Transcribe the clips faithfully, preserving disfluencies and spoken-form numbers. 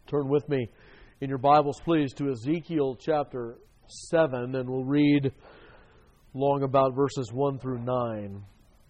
Turn with me in your Bibles, please, to Ezekiel chapter seven, and we'll read long about verses one through nine.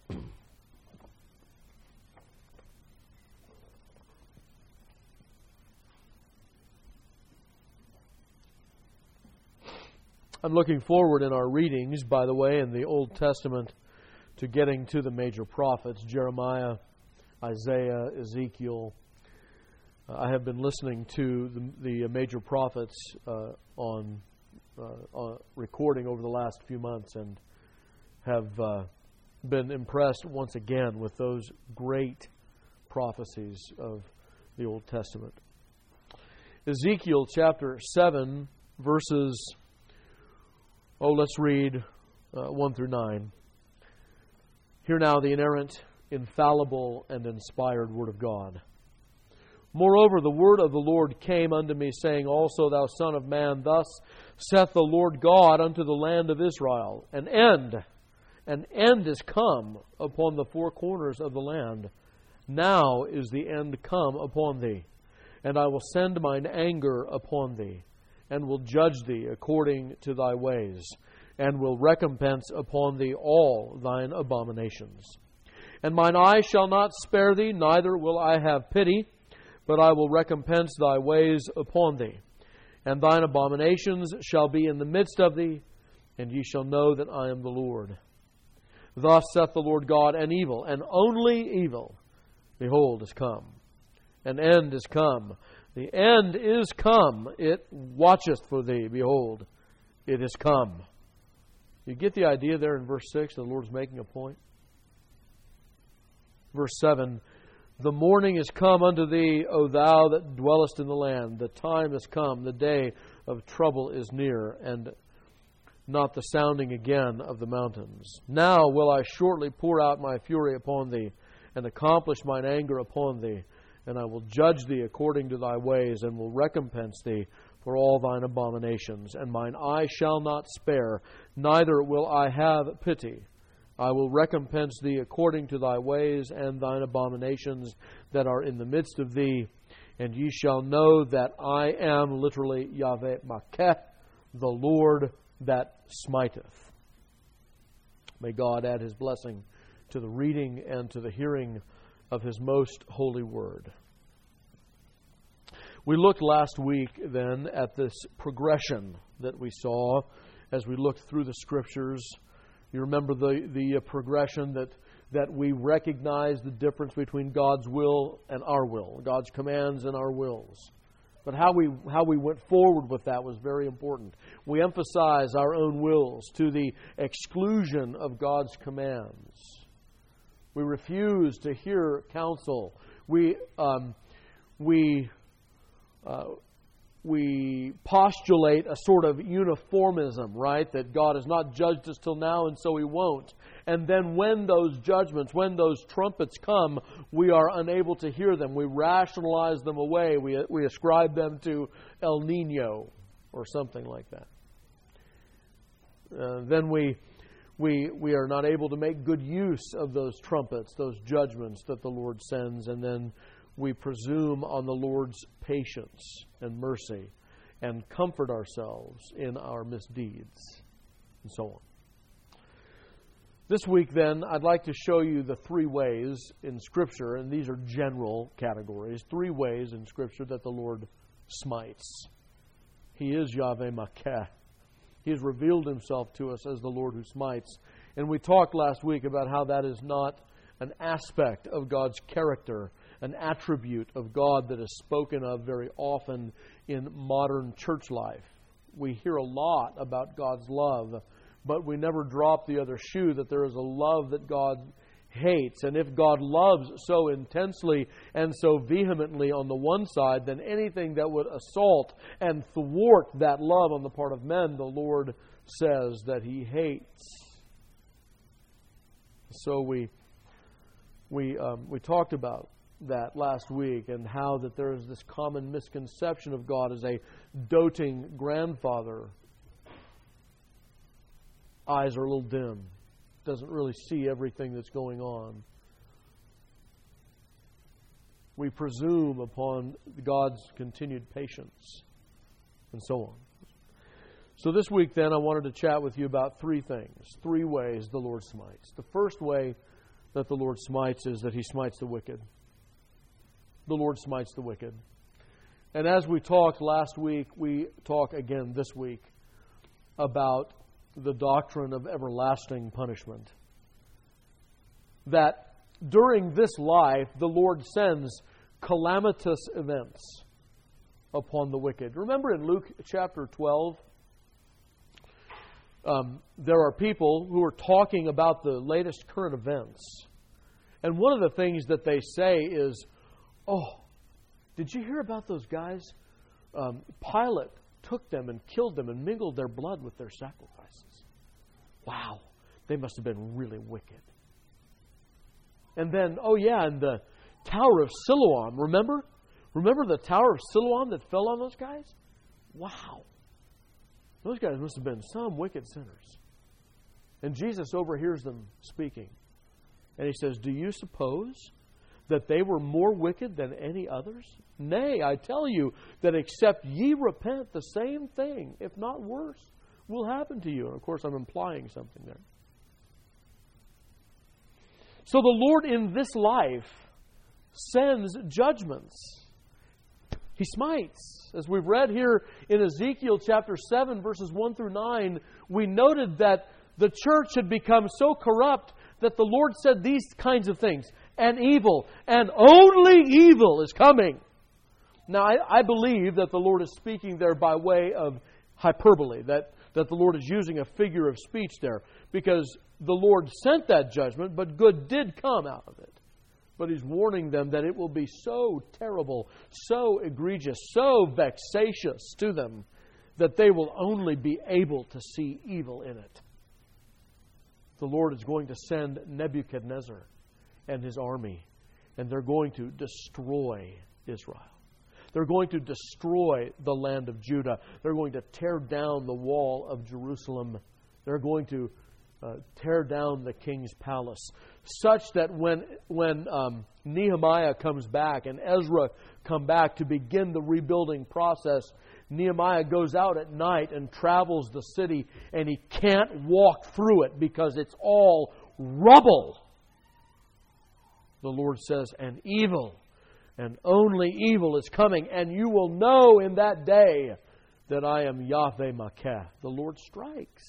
I'm looking forward in our readings, by the way, in the Old Testament to getting to the major prophets, Jeremiah, Isaiah, Ezekiel. Uh, I have been listening to the, the major prophets uh, on, uh, on recording over the last few months and have uh, been impressed once again with those great prophecies of the Old Testament. Ezekiel chapter seven, verses, oh, let's read uh, one through nine. Hear now the inerrant, infallible, and inspired Word of God. Moreover, the word of the Lord came unto me, saying, Also, thou son of man, thus saith the Lord God unto the land of Israel, An end, an end is come upon the four corners of the land. Now is the end come upon thee, and I will send mine anger upon thee, and will judge thee according to thy ways, and will recompense upon thee all thine abominations. And mine eye shall not spare thee, neither will I have pity, but I will recompense thy ways upon thee. And thine abominations shall be in the midst of thee, and ye shall know that I am the Lord. Thus saith the Lord God, An evil, and only evil, behold, is come. An end is come. The end is come. It watcheth for thee. Behold, it is come. You get the idea there in verse six? The Lord's making a point. Verse seven, The morning is come unto thee, O thou that dwellest in the land. The time is come. The day of trouble is near, and not the sounding again of the mountains. Now will I shortly pour out my fury upon thee, and accomplish mine anger upon thee. And I will judge thee according to thy ways, and will recompense thee for all thine abominations. And mine eye shall not spare, neither will I have pity. I will recompense thee according to thy ways and thine abominations that are in the midst of thee. And ye shall know that I am, literally, Yahweh Makeh, the Lord that smiteth. May God add His blessing to the reading and to the hearing of His most holy word. We looked last week then at this progression that we saw as we looked through the Scriptures. You remember the, the progression that, that we recognize the difference between God's will and our will, God's commands and our wills. But how we how we went forward with that was very important. We emphasize our own wills to the exclusion of God's commands. We refuse to hear counsel. We um, we uh, we postulate a sort of uniformism, right? That God has not judged us till now, and so He won't. And then when those judgments, when those trumpets come, we are unable to hear them. We rationalize them away. We we ascribe them to El Nino or something like that. Uh, then we. We we are not able to make good use of those trumpets, those judgments that the Lord sends, and then we presume on the Lord's patience and mercy and comfort ourselves in our misdeeds, and so on. This week, then, I'd like to show you the three ways in Scripture, and these are general categories, three ways in Scripture that the Lord smites. He is Yahweh Makeh. He has revealed Himself to us as the Lord who smites. And we talked last week about how that is not an aspect of God's character, an attribute of God that is spoken of very often in modern church life. We hear a lot about God's love, but we never drop the other shoe that there is a love that God hates. And if God loves so intensely and so vehemently on the one side, then anything that would assault and thwart that love on the part of men, the Lord says that He hates. So we we um, we talked about that last week, and how that there is this common misconception of God as a doting grandfather. Eyes are a little dim. Doesn't really see everything that's going on. We presume upon God's continued patience, and so on. So this week then I wanted to chat with you about three things, three ways the Lord smites. The first way that the Lord smites is that He smites the wicked. The Lord smites the wicked. And as we talked last week, we talk again this week about the doctrine of everlasting punishment. That during this life, the Lord sends calamitous events upon the wicked. Remember in Luke chapter twelve, um, there are people who are talking about the latest current events. And one of the things that they say is, oh, did you hear about those guys? Um, Pilate took them and killed them and mingled their blood with their sacrifices. Wow, they must have been really wicked. And then, oh yeah, and the Tower of Siloam, remember? Remember the Tower of Siloam that fell on those guys? Wow. Those guys must have been some wicked sinners. And Jesus overhears them speaking. And He says, do you suppose that they were more wicked than any others? Nay, I tell you that except ye repent, the same thing, if not worse, will happen to you. And of course, I'm implying something there. So the Lord in this life sends judgments. He smites. As we've read here in Ezekiel chapter seven, verses one through nine, we noted that the church had become so corrupt that the Lord said these kinds of things. And evil, and only evil is coming. Now, I, I believe that the Lord is speaking there by way of hyperbole, that, that the Lord is using a figure of speech there, because the Lord sent that judgment, but good did come out of it. But He's warning them that it will be so terrible, so egregious, so vexatious to them, that they will only be able to see evil in it. The Lord is going to send Nebuchadnezzar and his army, and they're going to destroy Israel. They're going to destroy the land of Judah. They're going to tear down the wall of Jerusalem. They're going to uh, tear down the king's palace, such that when when um, Nehemiah comes back and Ezra come back to begin the rebuilding process, Nehemiah goes out at night and travels the city, and he can't walk through it because it's all rubble. The Lord says, and evil, and only evil is coming, and you will know in that day that I am Yahweh Makeh. The Lord strikes.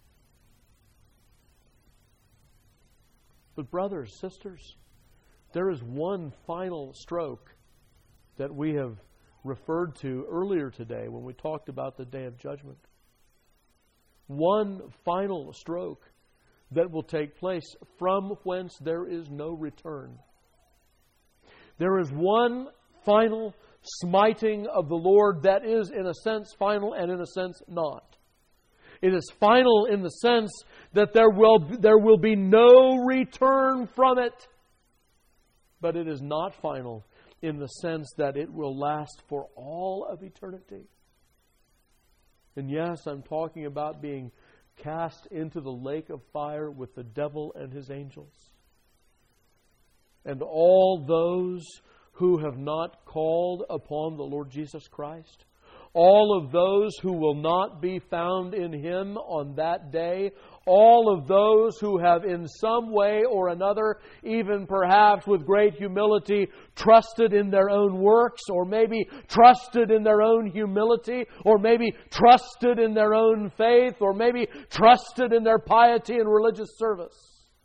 But brothers, sisters, there is one final stroke that we have referred to earlier today when we talked about the day of judgment. One final stroke that will take place from whence there is no return. There is one final smiting of the Lord that is in a sense final and in a sense not. It is final in the sense that there will, there will be no return from it. But it is not final in the sense that it will last for all of eternity. And yes, I'm talking about being cast into the lake of fire with the devil and his angels. And all those who have not called upon the Lord Jesus Christ, all of those who will not be found in Him on that day, all of those who have in some way or another, even perhaps with great humility, trusted in their own works, or maybe trusted in their own humility, or maybe trusted in their own faith, or maybe trusted in their piety and religious service,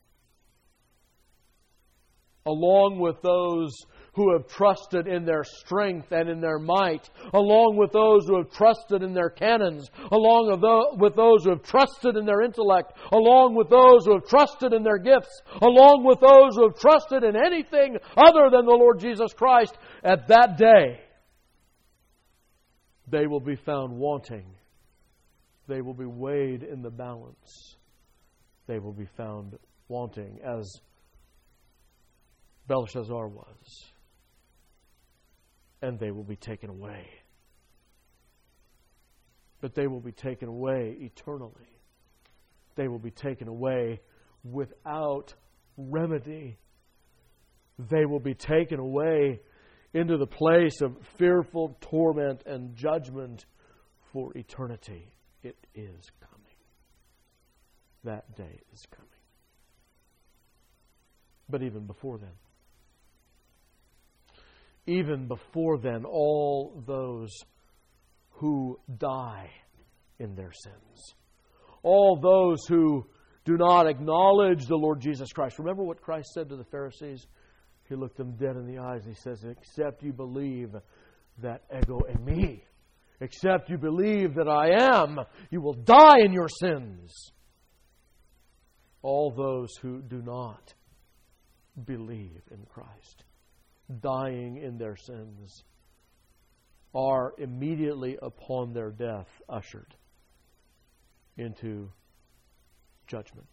along with those who have trusted in their strength and in their might, along with those who have trusted in their cannons, along with those who have trusted in their intellect, along with those who have trusted in their gifts, along with those who have trusted in anything other than the Lord Jesus Christ, at that day, they will be found wanting. They will be weighed in the balance. They will be found wanting, as Belshazzar was. And they will be taken away. But they will be taken away eternally. They will be taken away without remedy. They will be taken away into the place of fearful torment and judgment for eternity. It is coming. That day is coming. But even before then, even before then, all those who die in their sins, all those who do not acknowledge the Lord Jesus Christ. Remember what Christ said to the Pharisees? He looked them dead in the eyes and He says, except you believe that ego eimi, except you believe that I am, you will die in your sins. All those who do not believe in Christ, dying in their sins, are immediately upon their death ushered into judgment.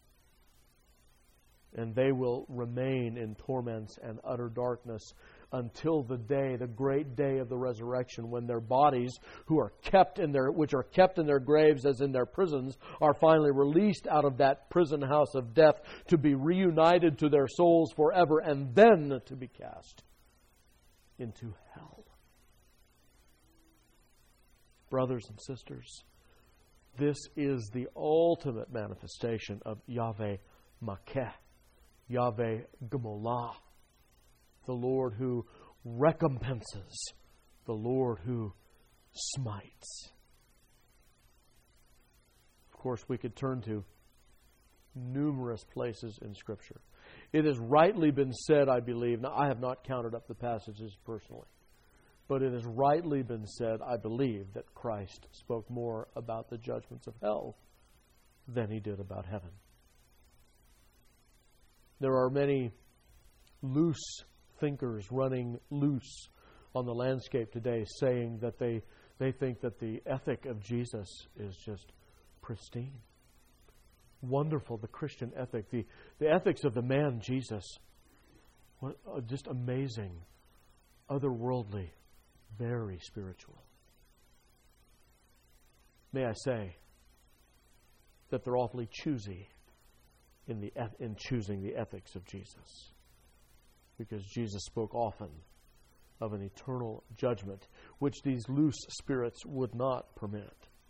And they will remain in torments and utter darkness until the day, the great day of the resurrection, when their bodies, who are kept in their, which are kept in their graves as in their prisons, are finally released out of that prison house of death to be reunited to their souls forever, and then to be cast into hell. Brothers and sisters, this is the ultimate manifestation of Yahweh Makeh, Yahweh Gemolah, the Lord who recompenses, the Lord who smites. Of course, we could turn to numerous places in Scripture. It has rightly been said, I believe, now I have not counted up the passages personally, but it has rightly been said, I believe, that Christ spoke more about the judgments of hell than He did about heaven. There are many loose thinkers running loose on the landscape today, saying that they, they think that the ethic of Jesus is just pristine. Wonderful, the Christian ethic, the, the ethics of the man Jesus. What, uh, just amazing, otherworldly, very spiritual. May I say that they're awfully choosy in the in choosing the ethics of Jesus, because Jesus spoke often of an eternal judgment which these loose spirits would not permit.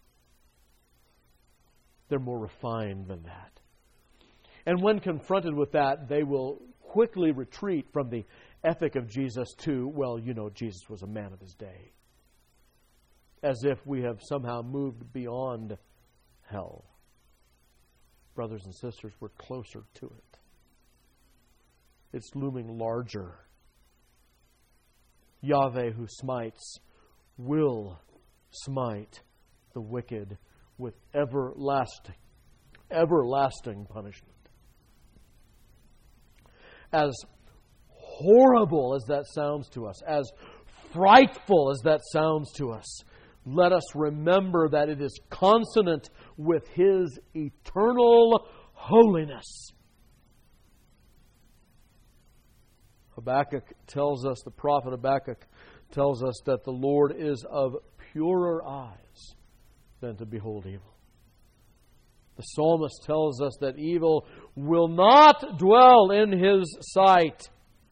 They're more refined than that. And when confronted with that, they will quickly retreat from the ethic of Jesus to, well, you know, Jesus was a man of his day. As if we have somehow moved beyond hell. Brothers and sisters, we're closer to it. It's looming larger. Yahweh who smites will smite the wicked with everlasting, everlasting punishment. As horrible as that sounds to us, as frightful as that sounds to us, let us remember that it is consonant with His eternal holiness. Habakkuk tells us, the prophet Habakkuk tells us that the Lord is of purer eyes than to behold evil. The psalmist tells us that evil will not dwell in His sight.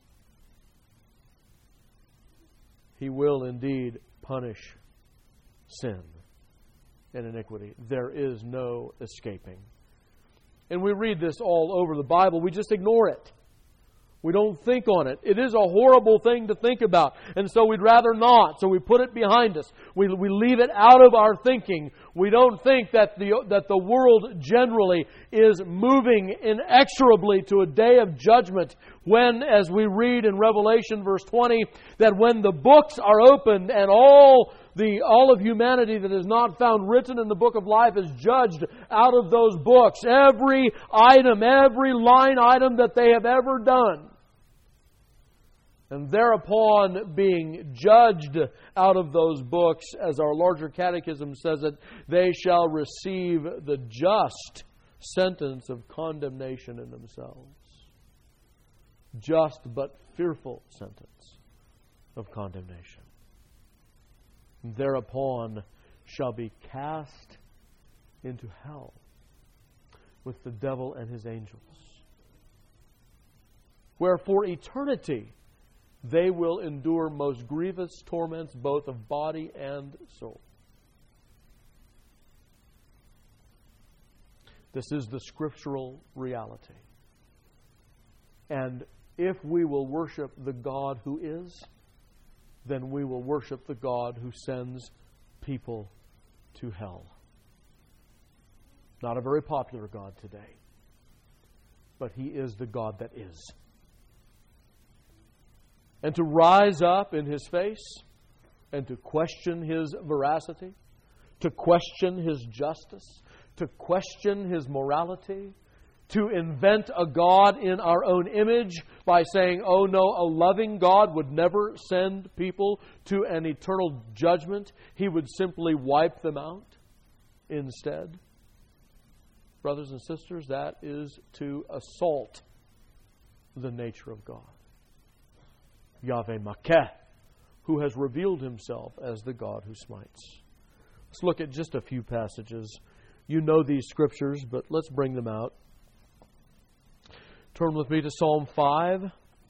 He will indeed punish sin and iniquity. There is no escaping. And we read this all over the Bible. We just ignore it. We don't think on it. It is a horrible thing to think about. And so we'd rather not. So we put it behind us. We, we leave it out of our thinking. We don't think that the, that the world generally is moving inexorably to a day of judgment when, as we read in Revelation verse twenty, that when the books are opened and all the all of humanity that is not found written in the book of life is judged out of those books. Every item, every line item that they have ever done. And thereupon being judged out of those books, as our larger catechism says it, they shall receive the just sentence of condemnation in themselves. Just but fearful sentence of condemnation. Thereupon shall be cast into hell with the devil and his angels, where for eternity they will endure most grievous torments, both of body and soul. This is the scriptural reality. And if we will worship the God who is, then we will worship the God who sends people to hell. Not a very popular God today, but He is the God that is. And to rise up in His face and to question His veracity, to question His justice, to question His morality, to invent a God in our own image by saying, oh no, a loving God would never send people to an eternal judgment. He would simply wipe them out instead. Brothers and sisters, that is to assault the nature of God. Yahweh Makeh, who has revealed Himself as the God who smites. Let's look at just a few passages. You know these scriptures, but let's bring them out. Turn with me to Psalm five.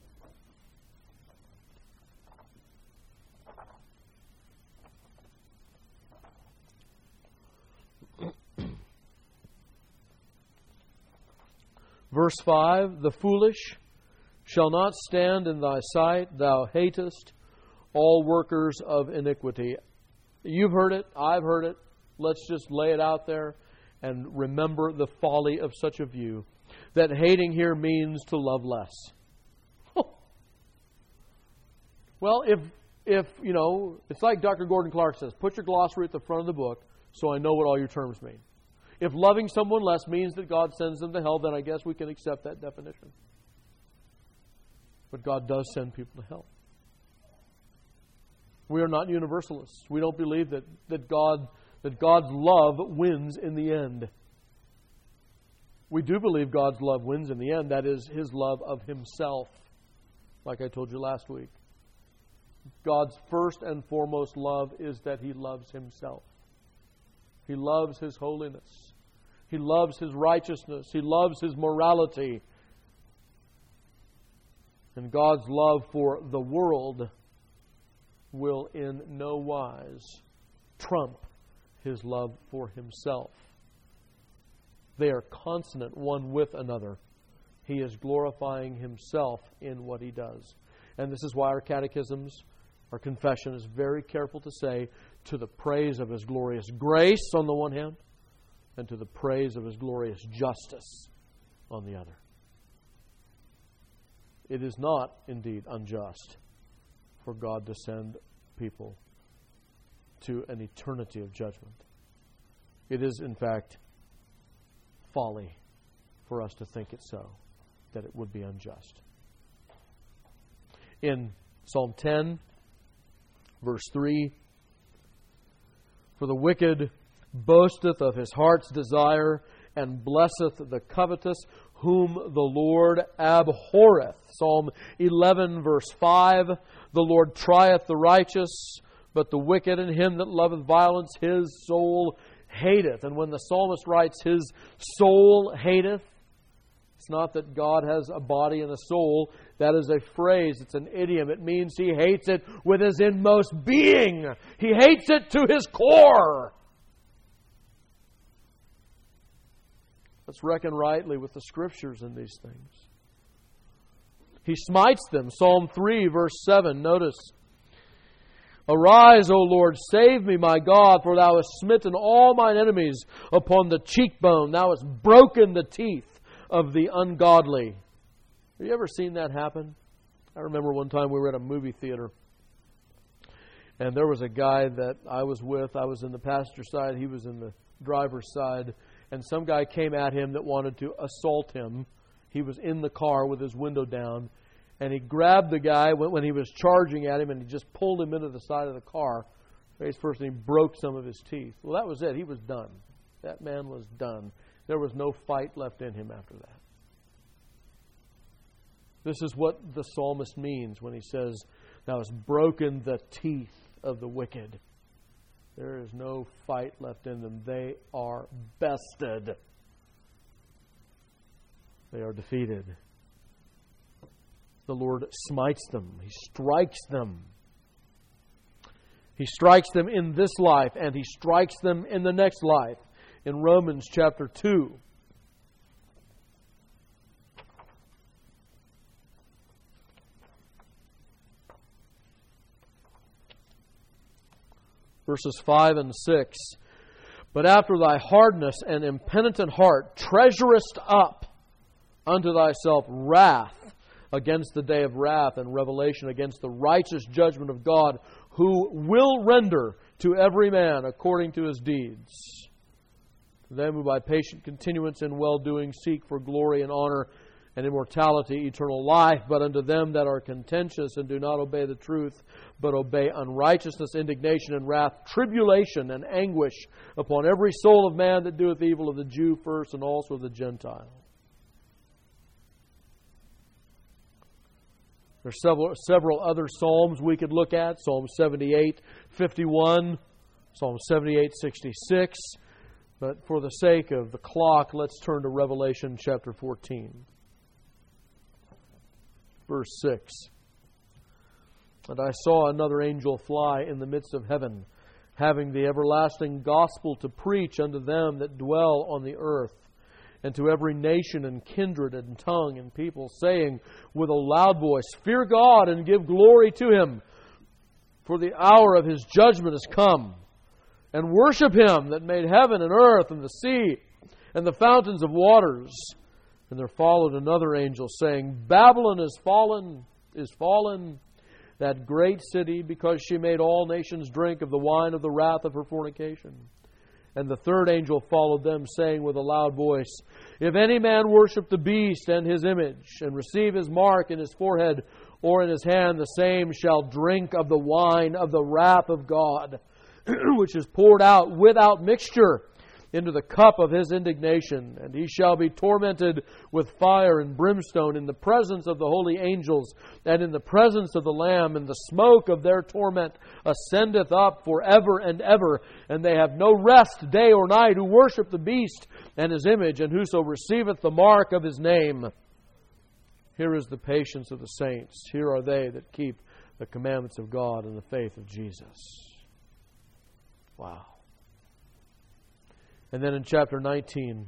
Verse five, the foolish shall not stand in thy sight, thou hatest all workers of iniquity. You've heard it, I've heard it. Let's just lay it out there and remember the folly of such a view. That hating here means to love less. Well, if, if, you know, it's like Doctor Gordon Clark says, put your glossary at the front of the book so I know what all your terms mean. If loving someone less means that God sends them to hell, then I guess we can accept that definition. But God does send people to hell. We are not universalists. We don't believe that, that God that God's love wins in the end. We do believe God's love wins in the end. That is His love of Himself, like I told you last week. God's first and foremost love is that He loves Himself. He loves His holiness. He loves His righteousness. He loves His morality. And God's love for the world will in no wise trump His love for Himself. They are consonant one with another. He is glorifying Himself in what He does. And this is why our catechisms, our confession is very careful to say, to the praise of His glorious grace on the one hand, and to the praise of His glorious justice on the other. It is not, indeed, unjust for God to send people to an eternity of judgment. It is, in fact, folly for us to think it so, that it would be unjust. In Psalm ten, verse three, for the wicked boasteth of his heart's desire, and blesseth the covetous, whom the Lord abhorreth. Psalm eleven, verse five, the Lord trieth the righteous, but the wicked and him that loveth violence, his soul hateth. And when the psalmist writes, his soul hateth, it's not that God has a body and a soul. That is a phrase. It's an idiom. It means He hates it with His inmost being. He hates it to His core. Let's reckon rightly with the Scriptures in these things. He smites them. Psalm three, verse seven. Notice. Arise, O Lord, save me, my God, for Thou hast smitten all mine enemies upon the cheekbone. Thou hast broken the teeth of the ungodly. Have you ever seen that happen? I remember one time we were at a movie theater, and there was a guy that I was with. I was in the passenger side. He was in the driver's side. And some guy came at him that wanted to assault him. He was in the car with his window down. And he grabbed the guy when he was charging at him, and he just pulled him into the side of the car face first, and he broke some of his teeth. Well, that was it. He was done. That man was done. There was no fight left in him after that. This is what the psalmist means when he says, Thou hast broken the teeth of the wicked. There is no fight left in them. They are bested. They are defeated. the Lord smites them. He strikes them. He strikes them in this life, and He strikes them in the next life. In Romans chapter two. Verses five and six. But after thy hardness and impenitent heart treasurest up unto thyself wrath against the day of wrath and revelation against the righteous judgment of God, who will render to every man according to his deeds. To them who by patient continuance in well-doing seek for glory and honor and immortality, eternal life, but unto them that are contentious and do not obey the truth, but obey unrighteousness, indignation, and wrath, tribulation and anguish upon every soul of man that doeth evil, of the Jew first, and also of the Gentile. There are several, several other psalms we could look at. Psalm seventy-eight, fifty-one, Psalm seventy-eight, sixty-six. But for the sake of the clock, let's turn to Revelation chapter fourteen. Verse six. And I saw another angel fly in the midst of heaven, having the everlasting gospel to preach unto them that dwell on the earth, and to every nation and kindred and tongue and people, saying with a loud voice, Fear God and give glory to Him, for the hour of His judgment is come. And worship Him that made heaven and earth and the sea and the fountains of waters. And there followed another angel, saying, Babylon is fallen, is fallen, that great city, because she made all nations drink of the wine of the wrath of her fornication. And the third angel followed them, saying with a loud voice, If any man worship the beast and his image, and receive his mark in his forehead or in his hand, the same shall drink of the wine of the wrath of God, which is poured out without mixture into the cup of His indignation. And he shall be tormented with fire and brimstone in the presence of the holy angels and in the presence of the Lamb, and the smoke of their torment ascendeth up forever and ever. And they have no rest day or night who worship the beast and his image, and whoso receiveth the mark of his name. Here is the patience of the saints. Here are they that keep the commandments of God and the faith of Jesus. Wow. And then in chapter nineteen,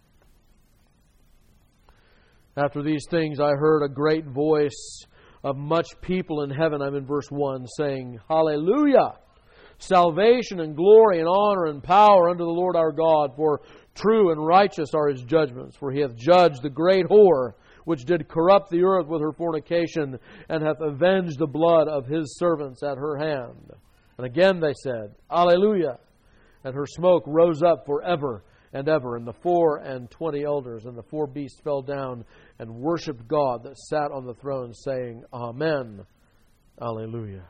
after these things I heard a great voice of much people in heaven, I'm in verse one, saying, Hallelujah! Salvation and glory and honor and power unto the Lord our God, for true and righteous are His judgments. For He hath judged the great whore, which did corrupt the earth with her fornication, and hath avenged the blood of His servants at her hand. And again they said, Alleluia! And her smoke rose up forever and ever. And the four and twenty elders and the four beasts fell down and worshipped God that sat on the throne, saying, Amen, Alleluia.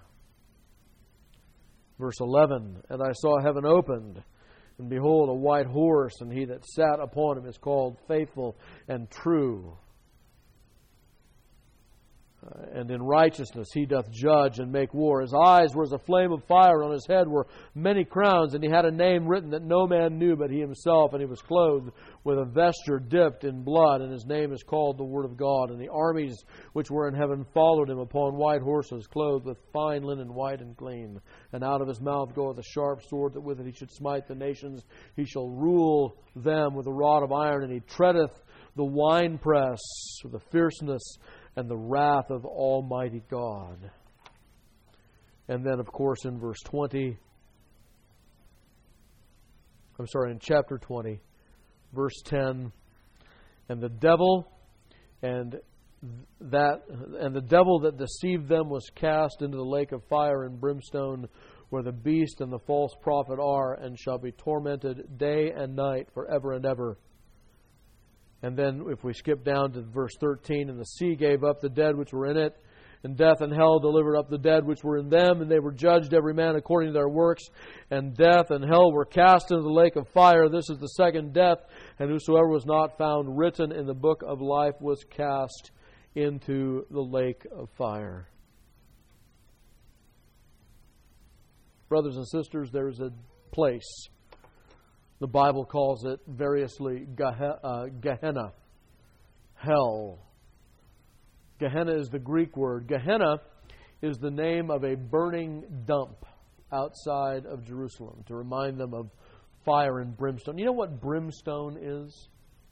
Verse eleven, And I saw heaven opened, and behold, a white horse, and he that sat upon him is called Faithful and True. Uh, and in righteousness he doth judge and make war. His eyes were as a flame of fire, on his head were many crowns, and he had a name written that no man knew but he himself, and he was clothed with a vesture dipped in blood, and his name is called the Word of God. And the armies which were in heaven followed him upon white horses, clothed with fine linen, white and clean. And out of his mouth goeth a sharp sword, that with it he should smite the nations. He shall rule them with a rod of iron, and he treadeth the winepress with the fierceness and the wrath of Almighty God. And then, of course, in verse twenty, I'm sorry, in chapter twenty, verse ten, and the devil and that and the devil that deceived them was cast into the lake of fire and brimstone, where the beast and the false prophet are, and shall be tormented day and night forever and ever. And then if we skip down to verse thirteen, and the sea gave up the dead which were in it, and death and hell delivered up the dead which were in them, and they were judged every man according to their works. And death and hell were cast into the lake of fire. This is the second death. And whosoever was not found written in the book of life was cast into the lake of fire. Brothers and sisters, there is a place. The Bible calls it variously Gehenna, hell. Gehenna is the Greek word. Gehenna is the name of a burning dump outside of Jerusalem to remind them of fire and brimstone. You know what brimstone is?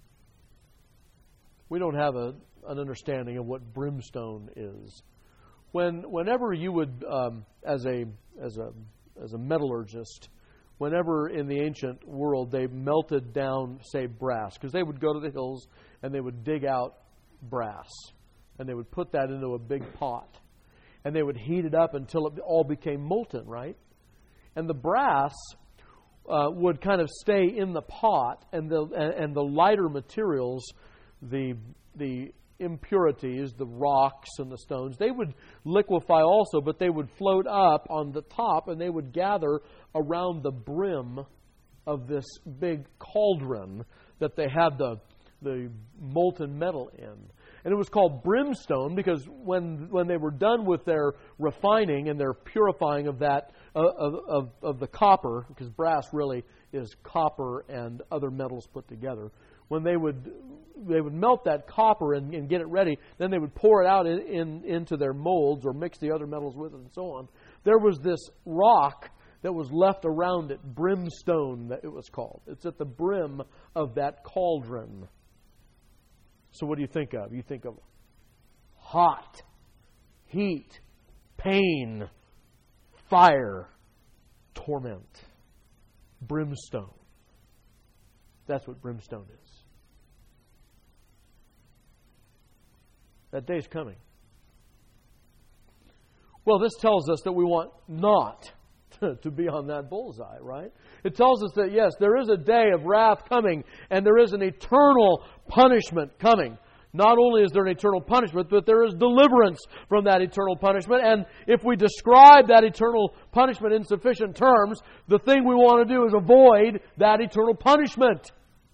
We don't have a, an understanding of what brimstone is. When, whenever you would, um, as a as a as a metallurgist, whenever in the ancient world they melted down, say, brass, because they would go to the hills and they would dig out brass, and they would put that into a big pot, and they would heat it up until it all became molten, right? And the brass uh, would kind of stay in the pot, and the and, and the lighter materials, the the impurities, the rocks and the stones, they would liquefy also, but they would float up on the top, and they would gather around the brim of this big cauldron that they had the the molten metal in. And it was called brimstone because when when they were done with their refining and their purifying of that uh, of, of of the copper, because brass really is copper and other metals put together, when they would they would melt that copper and, and get it ready, then they would pour it out in, in into their molds or mix the other metals with it and so on. There was this rock that was left around it, brimstone that it was called. It's at the brim of that cauldron. So what do you think of? You think of hot, heat, pain, fire, torment, brimstone. That's what brimstone is. That day's coming. Well, this tells us that we want not to be on that bullseye, right? It tells us that, yes, there is a day of wrath coming, and there is an eternal punishment coming. Not only is there an eternal punishment, but there is deliverance from that eternal punishment. And if we describe that eternal punishment in sufficient terms, the thing we want to do is avoid that eternal punishment.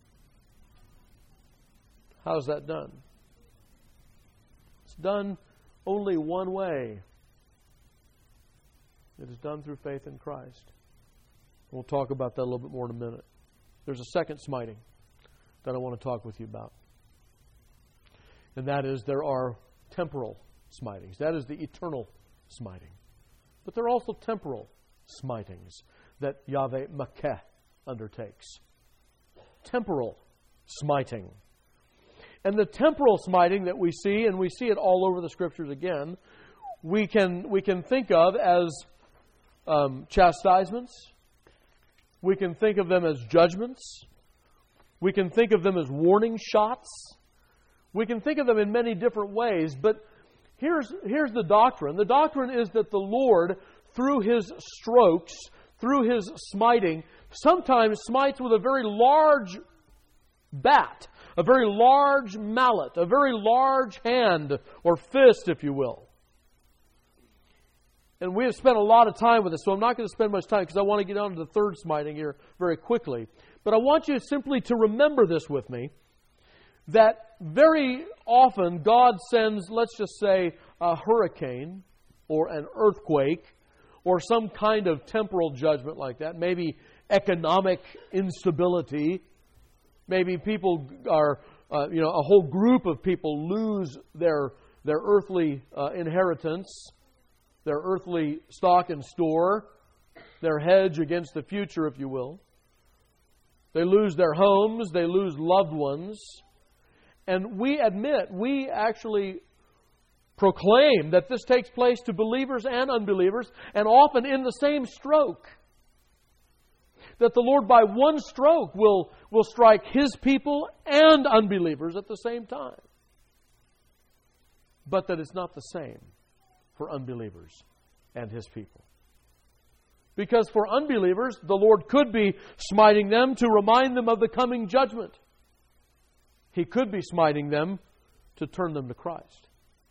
How is that done? It's done only one way. It is done through faith in Christ. We'll talk about that a little bit more in a minute. There's a second smiting that I want to talk with you about. And that is, there are temporal smitings. That is the eternal smiting. But there are also temporal smitings that Yahweh Makeh undertakes. Temporal smiting. And the temporal smiting that we see, and we see it all over the Scriptures again, we can we can think of as um, chastisements. We can think of them as judgments. We can think of them as warning shots. We can think of them in many different ways. But here's here's the doctrine. The doctrine is that the Lord, through His strokes, through His smiting, sometimes smites with a very large bat, a very large mallet, a very large hand or fist, if you will. And we have spent a lot of time with this, so I'm not going to spend much time because I want to get on to the third smiting here very quickly. But I want you simply to remember this with me, that very often God sends, let's just say, a hurricane or an earthquake or some kind of temporal judgment like that, maybe economic instability. Maybe people are, uh, you know, a whole group of people lose their their earthly uh, inheritance, their earthly stock and store, their hedge against the future, if you will. They lose their homes, they lose loved ones. And we admit, we actually proclaim that this takes place to believers and unbelievers, and often in the same stroke. That the Lord by one stroke will, will strike His people and unbelievers at the same time. But that it's not the same for unbelievers and His people. Because for unbelievers, the Lord could be smiting them to remind them of the coming judgment. He could be smiting them to turn them to Christ.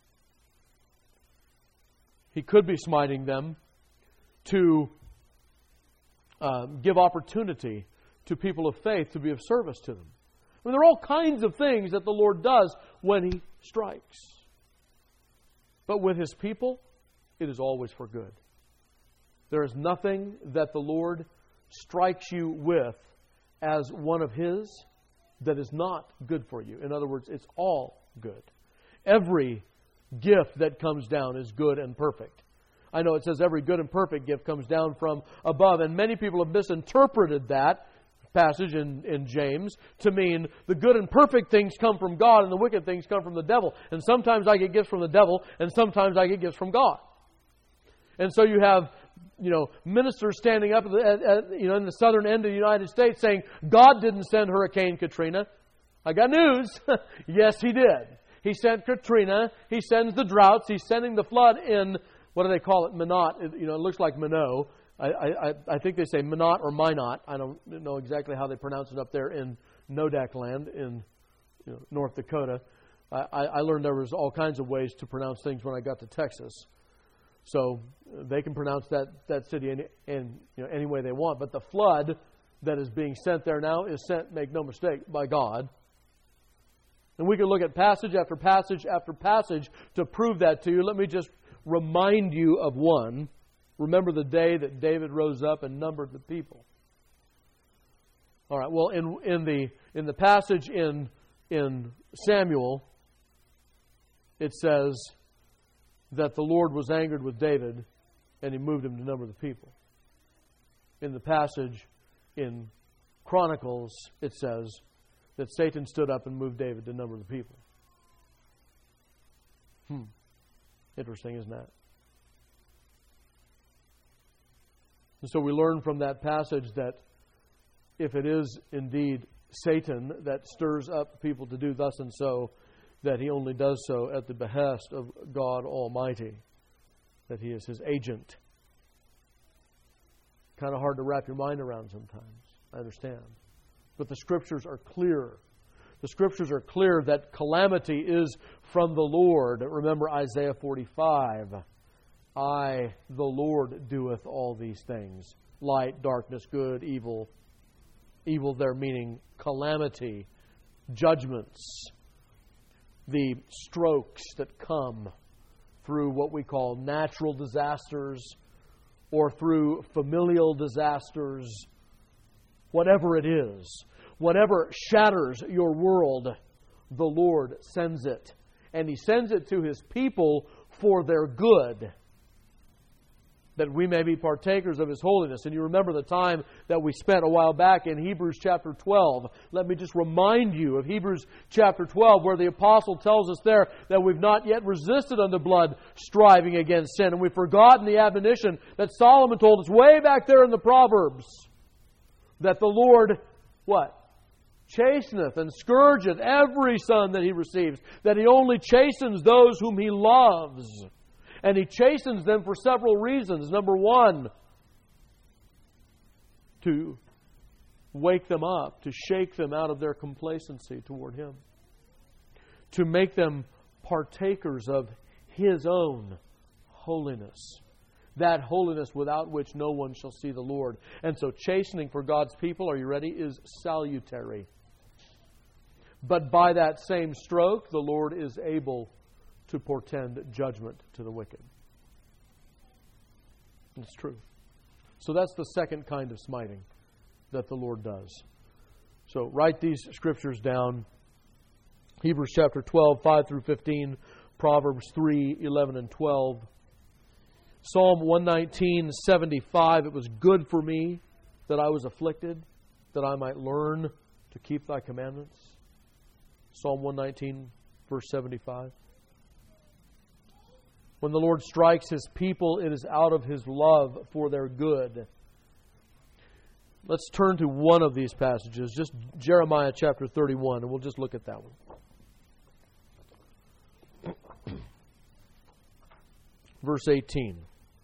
He could be smiting them to uh, give opportunity to people of faith to be of service to them. I mean, there are all kinds of things that the Lord does when He strikes. But with His people, it is always for good. There is nothing that the Lord strikes you with as one of His that is not good for you. In other words, it's all good. Every gift that comes down is good and perfect. I know it says every good and perfect gift comes down from above, and many people have misinterpreted that passage in, in James to mean the good and perfect things come from God and the wicked things come from the devil. And sometimes I get gifts from the devil, and sometimes I get gifts from God. And so you have, you know, ministers standing up at, the, at, at, you know, in the southern end of the United States saying, God didn't send Hurricane Katrina. I got news. Yes, He did. He sent Katrina. He sends the droughts. He's sending the flood in, what do they call it? Minot. It, you know, it looks like Minot. I, I, I think they say Minot or Minot. I don't know exactly how they pronounce it up there in Nodak land in you know, North Dakota. I, I learned there was all kinds of ways to pronounce things when I got to Texas. So they can pronounce that, that city in, in you know, any way they want. But the flood that is being sent there now is sent, make no mistake, by God. And we can look at passage after passage after passage to prove that to you. Let me just remind you of one. Remember the day that David rose up and numbered the people. All right. Well, in in the in the passage in in Samuel, it says that the Lord was angered with David, and He moved him to number the people. In the passage in Chronicles, it says that Satan stood up and moved David to number the people. Hmm. Interesting, isn't that? And so we learn from that passage that if it is indeed Satan that stirs up people to do thus and so, that he only does so at the behest of God Almighty, that He is His agent. Kind of hard to wrap your mind around sometimes, I understand. But the Scriptures are clear. The Scriptures are clear that calamity is from the Lord. Remember Isaiah forty-five. I, the Lord, doeth all these things. Light, darkness, good, evil. Evil there meaning calamity, judgments, the strokes that come through what we call natural disasters or through familial disasters. Whatever it is, whatever shatters your world, the Lord sends it. And He sends it to His people for their good, that we may be partakers of His holiness. And you remember the time that we spent a while back in Hebrews chapter twelve. Let me just remind you of Hebrews chapter twelve, where the apostle tells us there that we've not yet resisted unto blood, striving against sin. And we've forgotten the admonition that Solomon told us way back there in the Proverbs, that the Lord, what? Chasteneth and scourgeth every son that He receives. That He only chastens those whom He loves. And He chastens them for several reasons. Number one, to wake them up, to shake them out of their complacency toward Him. To make them partakers of His own holiness. That holiness without which no one shall see the Lord. And so chastening for God's people, are you ready, is salutary. But by that same stroke, the Lord is able to portend judgment to the wicked. It's true. So that's the second kind of smiting that the Lord does. So write these scriptures down. Hebrews chapter twelve, five through fifteen. Proverbs three, eleven and twelve. Psalm one nineteen, seventy-five. It was good for me that I was afflicted, that I might learn to keep Thy commandments. Psalm one nineteen, verse seventy-five. When the Lord strikes His people, it is out of His love for their good. Let's turn to one of these passages, just Jeremiah chapter thirty-one, and we'll just look at that one. Verse eighteen.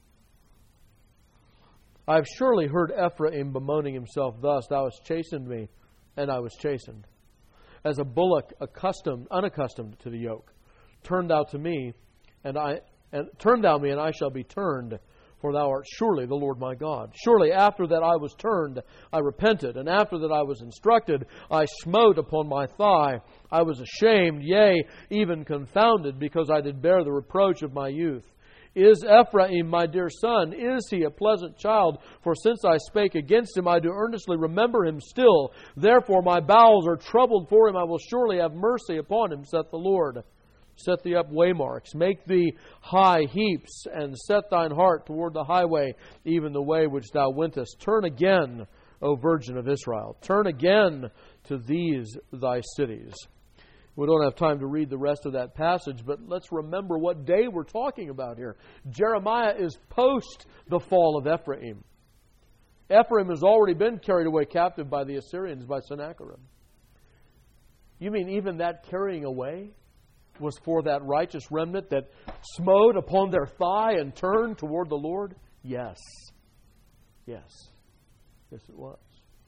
I have surely heard Ephraim bemoaning himself thus, Thou hast chastened me, and I was chastened. As a bullock accustomed, unaccustomed to the yoke, turn Thou to me, and I and turn Thou me, and I shall be turned, for Thou art surely the Lord my God. Surely after that I was turned, I repented, and after that I was instructed, I smote upon my thigh. I was ashamed, yea, even confounded, because I did bear the reproach of my youth. Is Ephraim my dear son? Is he a pleasant child? For since I spake against him, I do earnestly remember him still. Therefore my bowels are troubled for him. I will surely have mercy upon him, saith the Lord. set thee up waymarks. Make thee high heaps, and set thine heart toward the highway, even the way which thou wentest. Turn again, O Virgin of Israel. Turn again to these thy cities. We don't have time to read the rest of that passage, but let's remember what day we're talking about here. Jeremiah is post the fall of Ephraim. Ephraim has already been carried away captive by the Assyrians, by Sennacherib. You mean even that carrying away was for that righteous remnant that smote upon their thigh and turned toward the Lord? Yes. Yes. Yes, it was.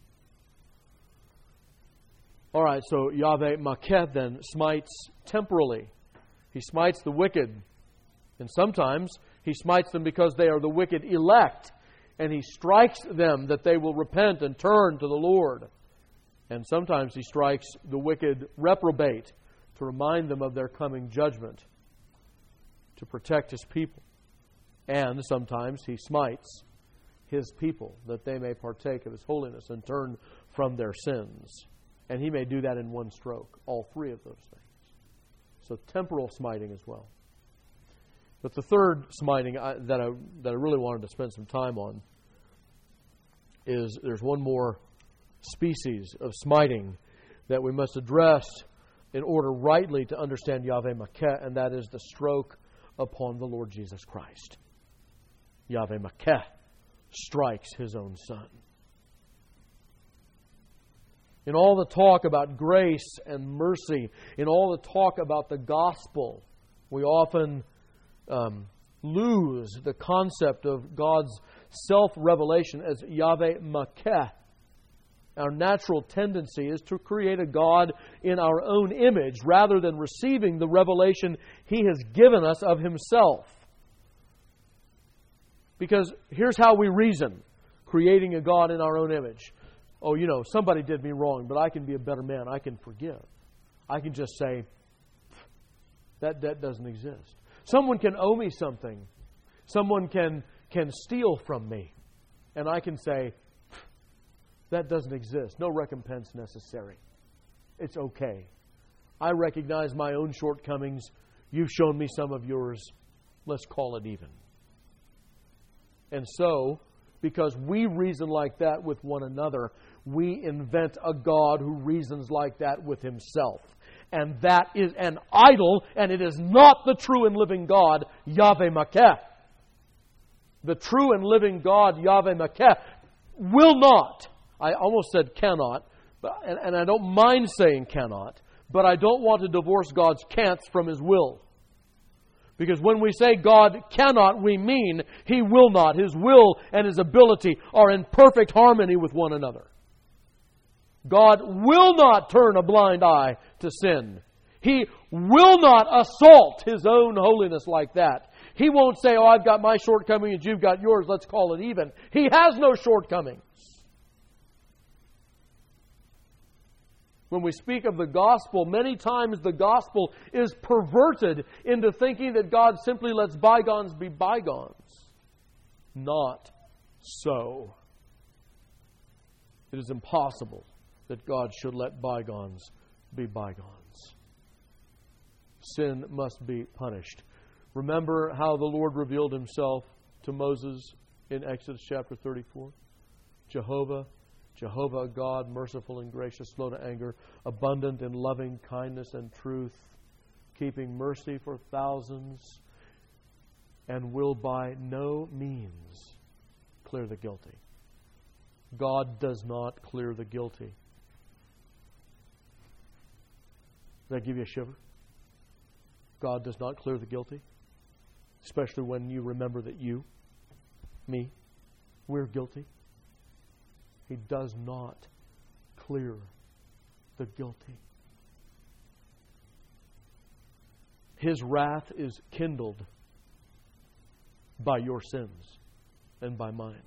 All right, so Yahweh Maketh then smites temporally. He smites the wicked. And sometimes He smites them because they are the wicked elect. And He strikes them that they will repent and turn to the Lord. And sometimes He strikes the wicked reprobate to remind them of their coming judgment, to protect His people. And sometimes He smites His people that they may partake of His holiness and turn from their sins. And He may do that in one stroke, all three of those things. So temporal smiting as well. But the third smiting I, that I that I really wanted to spend some time on is there's one more species of smiting that we must address in order rightly to understand Yahweh Makeh, and that is the stroke upon the Lord Jesus Christ. Yahweh Makeh strikes His own Son. In all the talk about grace and mercy, in all the talk about the gospel, we often um, lose the concept of God's self-revelation as Yahweh Makeh. Our natural tendency is to create a God in our own image rather than receiving the revelation He has given us of Himself. Because here's how we reason, creating a God in our own image. Oh, you know, somebody did me wrong, but I can be a better man. I can forgive. I can just say, that debt doesn't exist. Someone can owe me something. Someone can, can steal from me. And I can say, that doesn't exist. No recompense necessary. It's okay. I recognize my own shortcomings. You've shown me some of yours. Let's call it even. And so, because we reason like that with one another, we invent a God who reasons like that with Himself. And that is an idol, and it is not the true and living God, Yahweh Makeh. The true and living God, Yahweh Makeh, will not, I almost said cannot, but, and, and I don't mind saying cannot, but I don't want to divorce God's can'ts from His will. Because when we say God cannot, we mean He will not. His will and His ability are in perfect harmony with one another. God will not turn a blind eye to sin. He will not assault His own holiness like that. He won't say, oh, I've got my shortcomings and you've got yours, let's call it even. He has no shortcomings. When we speak of the gospel, many times the gospel is perverted into thinking that God simply lets bygones be bygones. Not so. It is impossible that God should let bygones be bygones. Sin must be punished. Remember how the Lord revealed Himself to Moses in Exodus chapter thirty-four? Jehovah, Jehovah God, merciful and gracious, slow to anger, abundant in loving kindness and truth, keeping mercy for thousands, and will by no means clear the guilty. God does not clear the guilty. Does that give you a shiver? God does not clear the guilty. Especially when you remember that you, me, we're guilty. He does not clear the guilty. His wrath is kindled by your sins and by mine.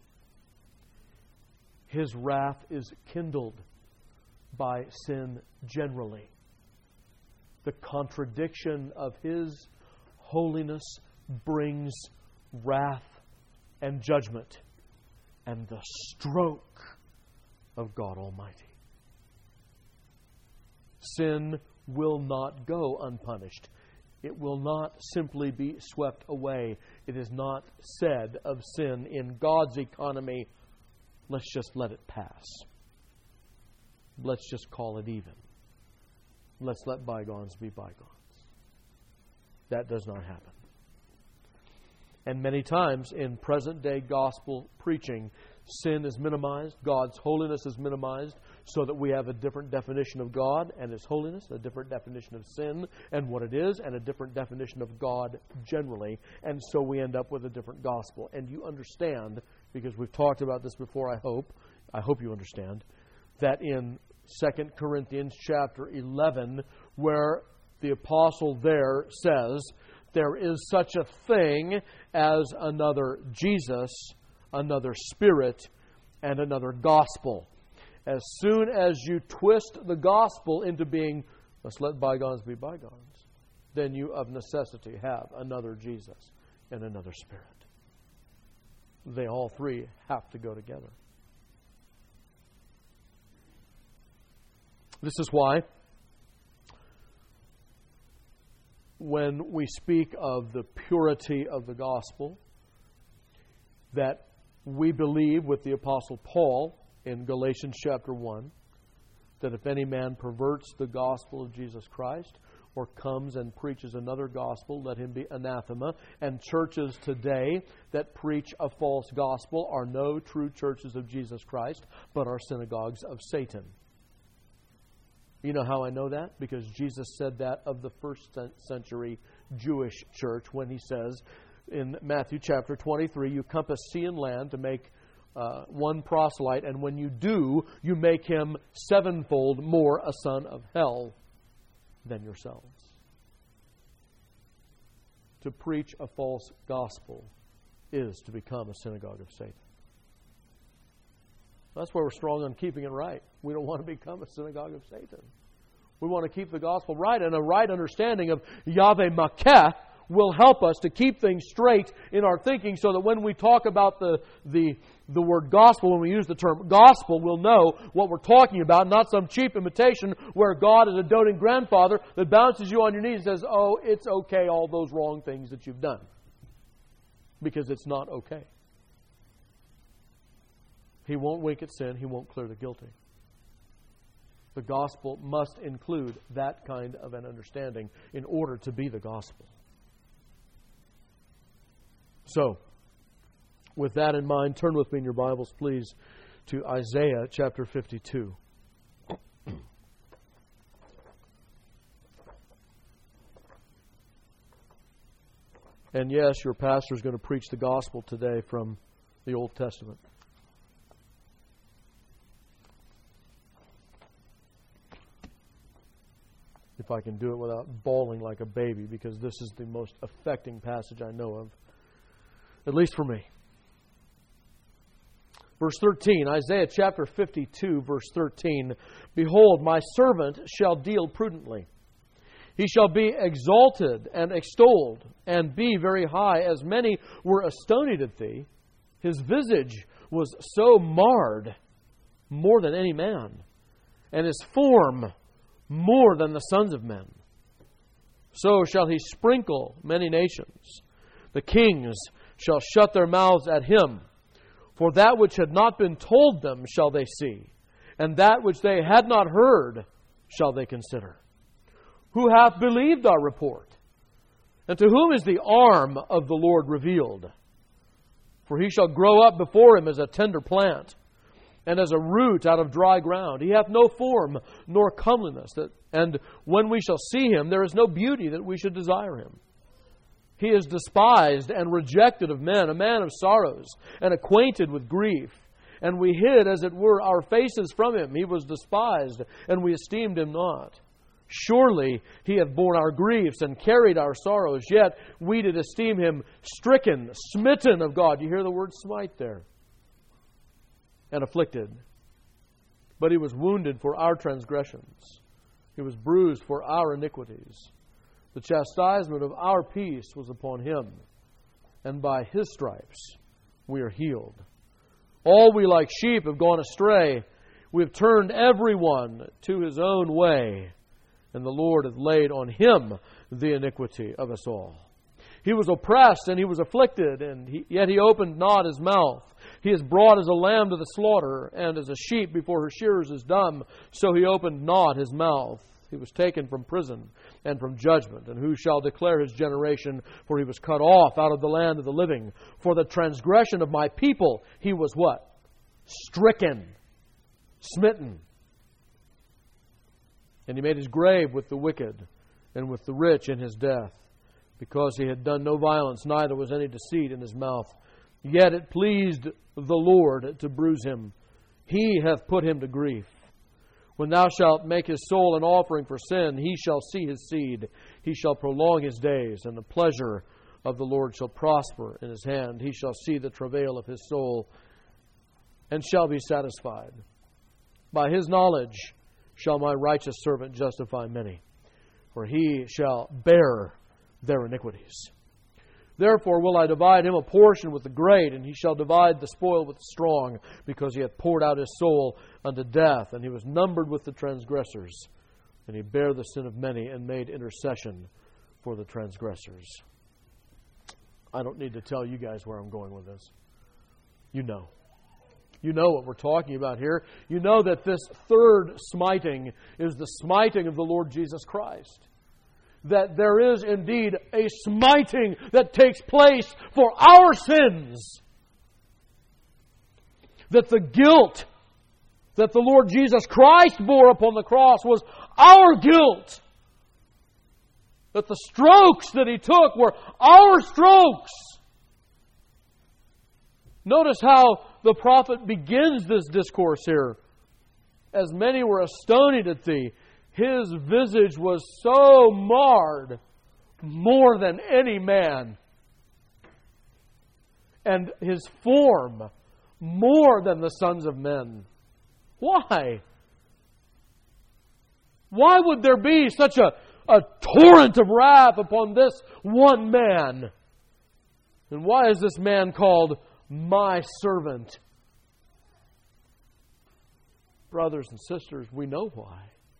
His wrath is kindled by sin generally. The contradiction of His holiness brings wrath and judgment and the stroke of God Almighty. Sin will not go unpunished. It will not simply be swept away. It is not said of sin in God's economy, let's just let it pass. Let's just call it even. Let's let bygones be bygones. That does not happen. And many times in present-day gospel preaching, sin is minimized, God's holiness is minimized, so that we have a different definition of God and His holiness, a different definition of sin and what it is, and a different definition of God generally. And so we end up with a different gospel. And you understand, because we've talked about this before, I hope, I hope you understand, that in Second Corinthians chapter eleven, where the apostle there says, there is such a thing as another Jesus, another Spirit, and another gospel. As soon as you twist the gospel into being, let's let bygones be bygones, then you of necessity have another Jesus and another Spirit. They all three have to go together. This is why when we speak of the purity of the gospel, that we believe with the Apostle Paul in Galatians chapter one, that if any man perverts the gospel of Jesus Christ or comes and preaches another gospel, let him be anathema. And churches today that preach a false gospel are no true churches of Jesus Christ, but are synagogues of Satan. You know how I know that? Because Jesus said that of the first century Jewish church when He says in Matthew chapter twenty-three, you compass sea and land to make uh, one proselyte, and when you do, you make him sevenfold more a son of hell than yourselves. To preach a false gospel is to become a synagogue of Satan. That's why we're strong on keeping it right. We don't want to become a synagogue of Satan. We want to keep the gospel right, and a right understanding of Yahweh Makeh will help us to keep things straight in our thinking, so that when we talk about the, the, the word gospel, when we use the term gospel, we'll know what we're talking about, not some cheap imitation where God is a doting grandfather that bounces you on your knees and says, oh, it's okay, all those wrong things that you've done. Because it's not okay. He won't wink at sin. He won't clear the guilty. The gospel must include that kind of an understanding in order to be the gospel. So, with that in mind, turn with me in your Bibles, please, to Isaiah chapter fifty-two. And yes, your pastor is going to preach the gospel today from the Old Testament. If I can do it without bawling like a baby, because this is the most affecting passage I know of, at least for me. Verse thirteen, Isaiah chapter fifty-two, verse thirteen. Behold, my servant shall deal prudently. He shall be exalted and extolled, and be very high, as many were astonied at thee. His visage was so marred, more than any man, and his form more than the sons of men. So shall he sprinkle many nations. The kings shall shut their mouths at him. For that which had not been told them shall they see, and that which they had not heard shall they consider. Who hath believed our report? And to whom is the arm of the Lord revealed? For he shall grow up before him as a tender plant, and as a root out of dry ground. He hath no form nor comeliness, that, and when we shall see him, there is no beauty that we should desire him. He is despised and rejected of men, a man of sorrows, and acquainted with grief. And we hid, as it were, our faces from him. He was despised, and we esteemed him not. Surely he hath borne our griefs and carried our sorrows, yet we did esteem him stricken, smitten of God. You hear the word smite there? And afflicted. But he was wounded for our transgressions. He was bruised for our iniquities. The chastisement of our peace was upon him, and by his stripes we are healed. All we like sheep have gone astray. We have turned everyone to his own way, and the Lord hath laid on him the iniquity of us all. He was oppressed, and he was afflicted, and he, yet he opened not his mouth. He is brought as a lamb to the slaughter, and as a sheep before her shearers is dumb, so he opened not his mouth. He was taken from prison and from judgment. And who shall declare his generation? For he was cut off out of the land of the living. For the transgression of my people he was what? Stricken, smitten. And he made his grave with the wicked and with the rich in his death, because he had done no violence, neither was any deceit in his mouth. Yet it pleased the Lord to bruise him. He hath put him to grief. When thou shalt make his soul an offering for sin, he shall see his seed. He shall prolong his days, and the pleasure of the Lord shall prosper in his hand. He shall see the travail of his soul, and shall be satisfied. By his knowledge shall my righteous servant justify many, for he shall bear their iniquities. Therefore will I divide him a portion with the great, and he shall divide the spoil with the strong, because he hath poured out his soul unto death, and he was numbered with the transgressors. And he bare the sin of many, and made intercession for the transgressors. I don't need to tell you guys where I'm going with this. You know. You know what we're talking about here. You know that this third smiting is the smiting of the Lord Jesus Christ. That there is indeed a smiting that takes place for our sins. That the guilt that the Lord Jesus Christ bore upon the cross was our guilt. That the strokes that He took were our strokes. Notice how the prophet begins this discourse here. As many were astonied at Thee, His visage was so marred, more than any man, and His form more than the sons of men. Why? Why would there be such a, a torrent of wrath upon this one man? And why is this man called my servant? Brothers and sisters, we know why.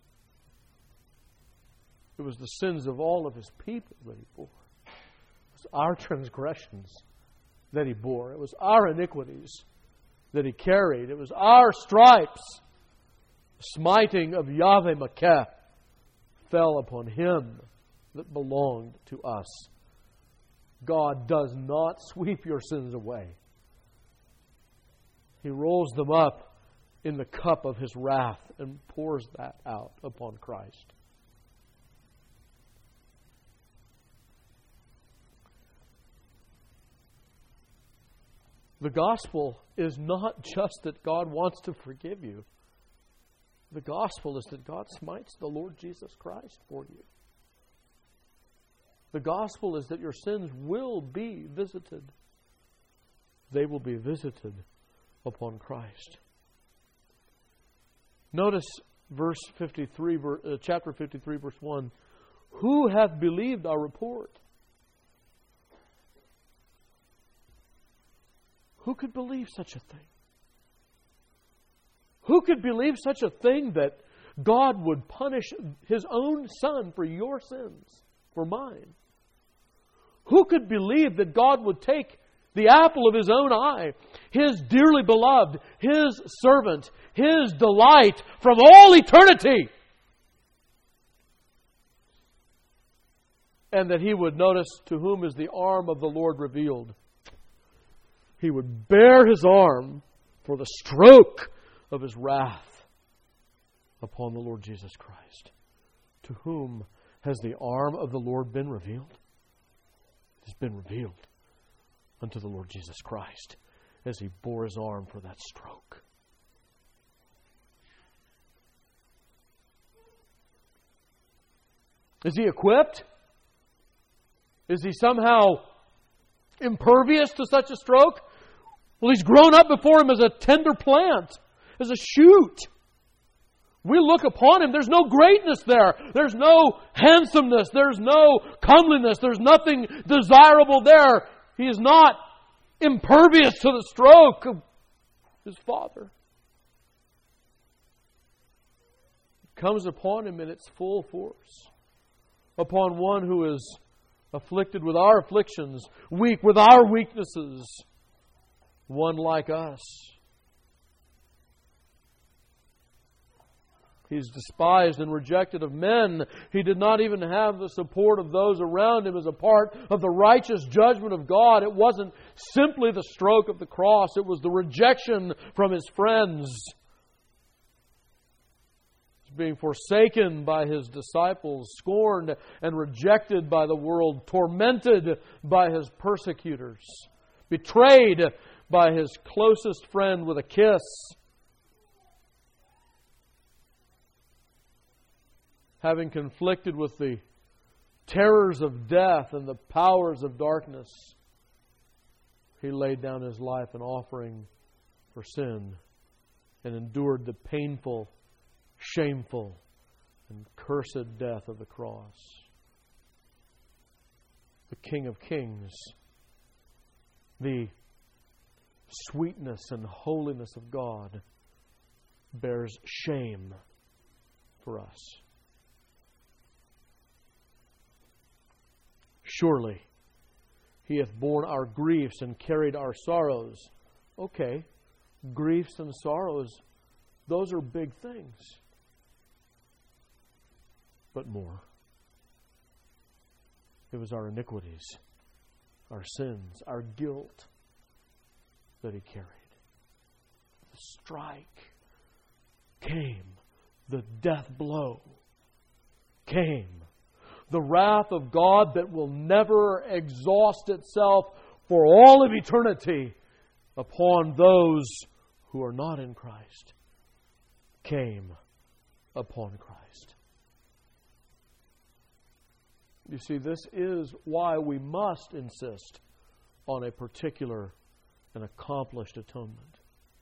It was the sins of all of His people that He bore. It was our transgressions that He bore. It was our iniquities that He carried. It was our stripes. The smiting of Yahweh Makeh fell upon Him that belonged to us. God does not sweep your sins away. He rolls them up in the cup of His wrath and pours that out upon Christ. The gospel is not just that God wants to forgive you. The gospel is that God smites the Lord Jesus Christ for you. The gospel is that your sins will be visited. They will be visited upon Christ. Notice verse fifty-three, uh, chapter fifty-three, verse one. Who hath believed our report? Who could believe such a thing? Who could believe such a thing that God would punish His own Son for your sins, for mine? Who could believe that God would take the apple of His own eye, His dearly beloved, His servant, His delight from all eternity, and that He would, notice, to whom is the arm of the Lord revealed? He would bear His arm for the stroke of His wrath upon the Lord Jesus Christ. To whom has the arm of the Lord been revealed? It has been revealed unto the Lord Jesus Christ as He bore His arm for that stroke. Is He equipped? Is He somehow impervious to such a stroke? Well, He's grown up before Him as a tender plant, as a shoot. We look upon Him. There's no greatness there. There's no handsomeness. There's no comeliness. There's nothing desirable there. He is not impervious to the stroke of His Father. comes upon him in its full force. Upon one who is afflicted with our afflictions, weak with our weaknesses, one like us. He's despised and rejected of men. He did not even have the support of those around him as a part of the righteous judgment of God. It wasn't simply the stroke of the cross. It was the rejection from His friends. He's being forsaken by His disciples, scorned and rejected by the world, tormented by His persecutors, betrayed by His closest friend with a kiss. Having conflicted with the terrors of death and the powers of darkness, He laid down His life an offering for sin and endured the painful, shameful, and cursed death of the cross. The King of Kings, the sweetness and holiness of God, bears shame for us. Surely He hath borne our griefs and carried our sorrows. Okay, griefs and sorrows, those are big things. But more. It was our iniquities, our sins, our guilt that He carried. The strike came. The death blow came. The wrath of God that will never exhaust itself for all of eternity upon those who are not in Christ came upon Christ. You see, this is why we must insist on a particular and accomplished atonement.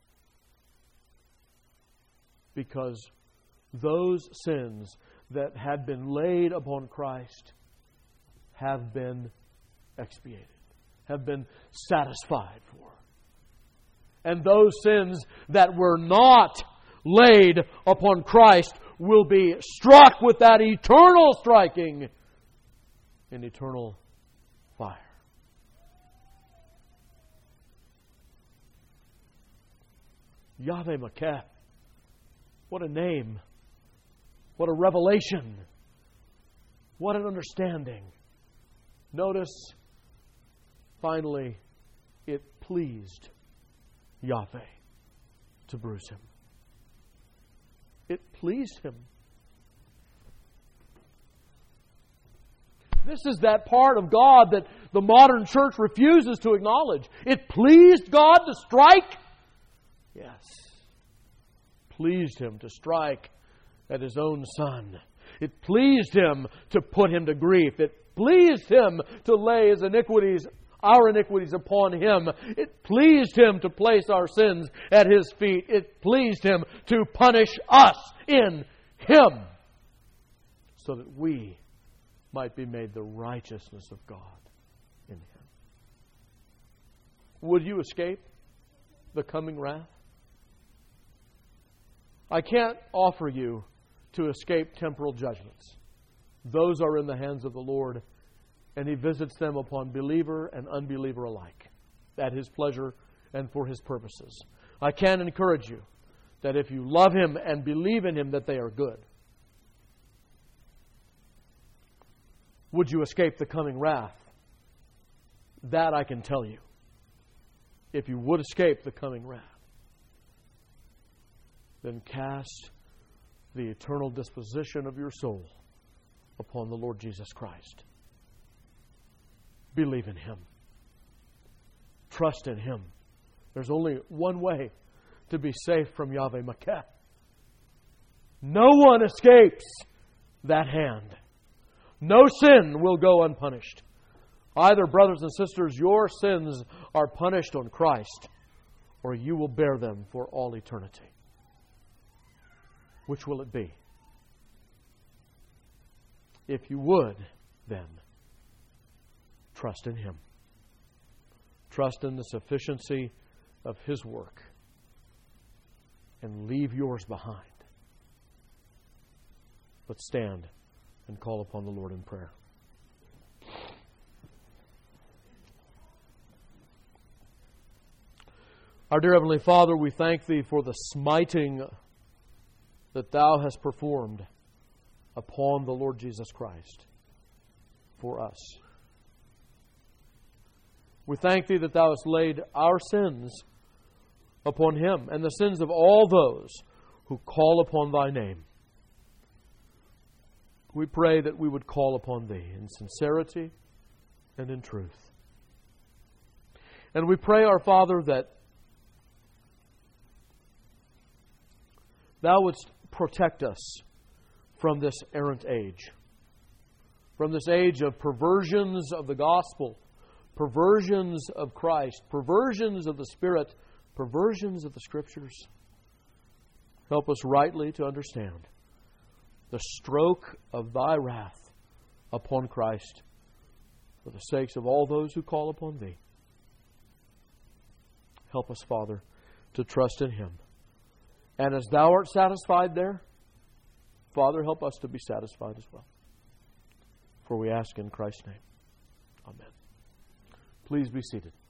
Because those sins that had been laid upon Christ have been expiated, have been satisfied for. And those sins that were not laid upon Christ will be struck with that eternal striking in eternal fire. Yahweh Makeh. What a name. What a revelation. What an understanding. Notice, finally, it pleased Yahweh to bruise Him. It pleased Him. This is that part of God that the modern church refuses to acknowledge. It pleased God to strike? Yes. Pleased Him to strike at His own Son. It pleased Him to put Him to grief. It pleased Him to lay His iniquities, our iniquities upon Him. It pleased Him to place our sins at His feet. It pleased Him to punish us in Him so that we might be made the righteousness of God in Him. Would you escape the coming wrath? I can't offer you to escape temporal judgments. Those are in the hands of the Lord, and He visits them upon believer and unbeliever alike, at His pleasure and for His purposes. I can encourage you that if you love Him and believe in Him, that they are good. Would you escape the coming wrath? That I can tell you. If you would escape the coming wrath, then cast the eternal disposition of your soul upon the Lord Jesus Christ. Believe in Him. Trust in Him. There's only one way to be safe from Yahweh Makeh. No one escapes that hand. No sin will go unpunished. Either, brothers and sisters, your sins are punished on Christ, or you will bear them for all eternity. Which will it be? If you would, then, trust in Him. Trust in the sufficiency of His work. And leave yours behind. Let's stand and call upon the Lord in prayer. Our dear Heavenly Father, we thank Thee for the smiting that Thou hast performed upon the Lord Jesus Christ for us. We thank Thee that Thou hast laid our sins upon Him and the sins of all those who call upon Thy name. We pray that we would call upon Thee in sincerity and in truth. And we pray, our Father, that Thou wouldst protect us from this errant age, from this age of perversions of the gospel, perversions of Christ, perversions of the Spirit, perversions of the Scriptures. Help us rightly to understand the stroke of Thy wrath upon Christ for the sakes of all those who call upon Thee. Help us, Father, to trust in Him. And as Thou art satisfied there, Father, help us to be satisfied as well. For we ask in Christ's name. Amen. Please be seated.